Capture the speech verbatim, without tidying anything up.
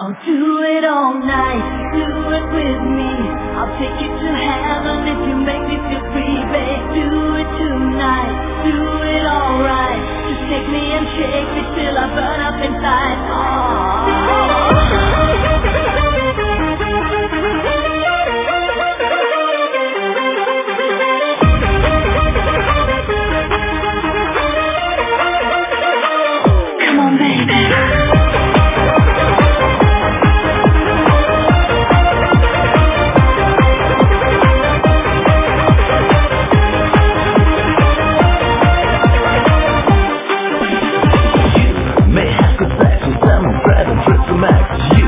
I'll do it all night, do it with me. I'll take you to heaven if you make me feel free, babe. Do it tonight, do it alright. Just take me and shake me till I burn up inside. Come on, baby. May have good sex with them, Fred and Fritz and Max.